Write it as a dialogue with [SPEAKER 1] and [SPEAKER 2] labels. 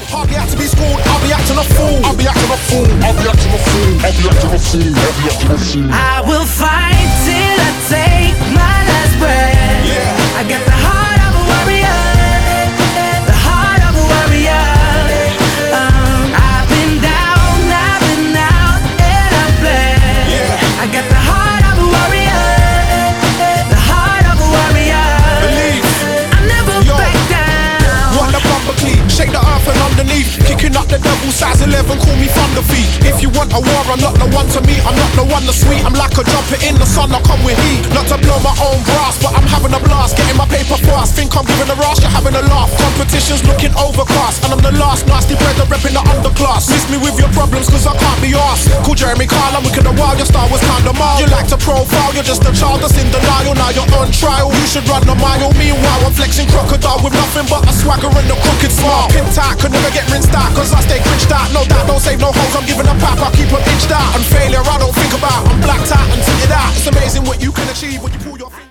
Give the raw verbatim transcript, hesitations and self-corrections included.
[SPEAKER 1] Hardly had to be schooled, I'll be acting a fool. I'll be acting a fool, I'll be acting a fool. I'll be acting a fool, I'll be acting a fool.
[SPEAKER 2] I will fight till I take my last breath.
[SPEAKER 1] Yeah.
[SPEAKER 2] I got the heart of a warrior, the heart of a warrior. Um, I've been down, I've been out, and I'm blessed.
[SPEAKER 1] Yeah.
[SPEAKER 2] I got the heart of a warrior, the heart of a warrior.
[SPEAKER 1] Believe.
[SPEAKER 2] I never
[SPEAKER 1] Yo.
[SPEAKER 2] back down.
[SPEAKER 1] Want the bumper clean, shake the earth and underneath. Kicking up the devil, size eleven, call me Thunder Feet. If you want a war, I'm not the one to meet. I'm not the one to sweet. I'm like a jumper in the sun, I come with heat. Not to blow my own brass, but I'm having a blast. Getting my paper fast, think I'm giving a rush, you're having a laugh. Competition's looking overcast, and I'm the last nasty brother repping the underclass. Miss me with your problems, cause I can't be asked. Call Jeremy Kyle, I'm wicked a while, your star was kinda mild. You like to profile, you're just a child that's in denial. Now you're on trial, you should run a mile. Meanwhile, I'm flexing crocodile with nothing but a swagger and a crooked smile. Pin tight, could never get rinsed out, cause I stay cringed out. No doubt, don't save no hoes, I'm giving a pap, I keep them inched out. And failure I don't think about, I'm blacked out and tinted out. It's amazing what you can achieve when you pull your